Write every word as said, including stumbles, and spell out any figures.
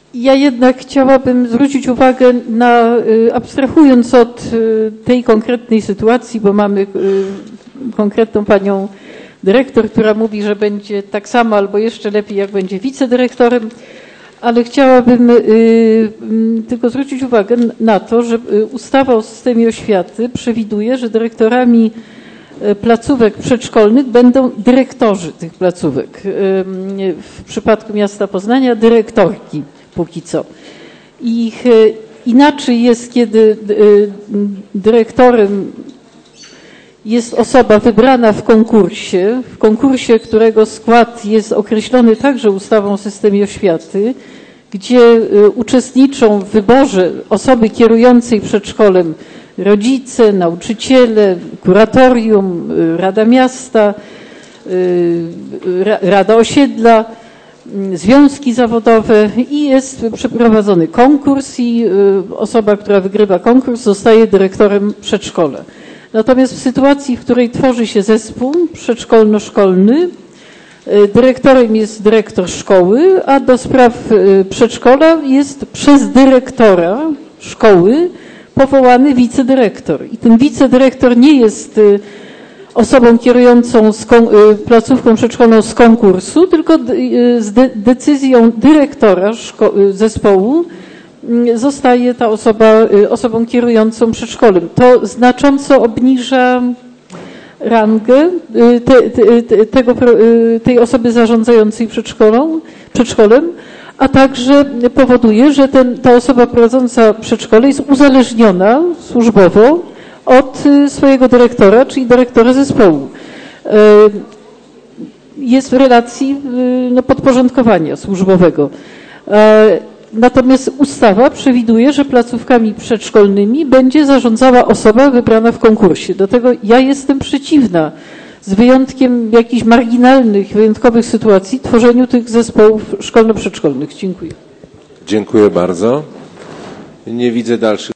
Ja jednak chciałabym zwrócić uwagę na, abstrahując od tej konkretnej sytuacji, bo mamy konkretną panią dyrektor, która mówi, że będzie tak samo albo jeszcze lepiej, jak będzie wicedyrektorem, ale chciałabym tylko zwrócić uwagę na to, że ustawa o systemie oświaty przewiduje, że dyrektorami placówek przedszkolnych będą dyrektorzy tych placówek. W przypadku miasta Poznania dyrektorki póki co. I inaczej jest, kiedy dyrektorem jest osoba wybrana w konkursie, w konkursie, którego skład jest określony także ustawą o systemie oświaty, gdzie uczestniczą w wyborze osoby kierującej przedszkolem rodzice, nauczyciele, kuratorium, Rada Miasta, Rada Osiedla, związki zawodowe i jest przeprowadzony konkurs i osoba, która wygrywa konkurs, zostaje dyrektorem przedszkola. Natomiast w sytuacji, w której tworzy się zespół przedszkolno-szkolny, dyrektorem jest dyrektor szkoły, a do spraw przedszkola jest przez dyrektora szkoły powołany wicedyrektor. I ten wicedyrektor nie jest osobą kierującą z placówką przedszkolną z konkursu, tylko z de decyzją dyrektora zespołu zostaje ta osoba osobą kierującą przedszkolem. To znacząco obniża rangę te, te, tego, tej osoby zarządzającej przedszkolą, przedszkolem, a także powoduje, że ten, ta osoba prowadząca przedszkole jest uzależniona służbowo od swojego dyrektora, czyli dyrektora zespołu. Jest w relacji no, podporządkowania służbowego. Natomiast ustawa przewiduje, że placówkami przedszkolnymi będzie zarządzała osoba wybrana w konkursie. Dlatego ja jestem przeciwna, z wyjątkiem jakichś marginalnych, wyjątkowych sytuacji, tworzeniu tych zespołów szkolno-przedszkolnych. Dziękuję. Dziękuję bardzo. Nie widzę dalszych.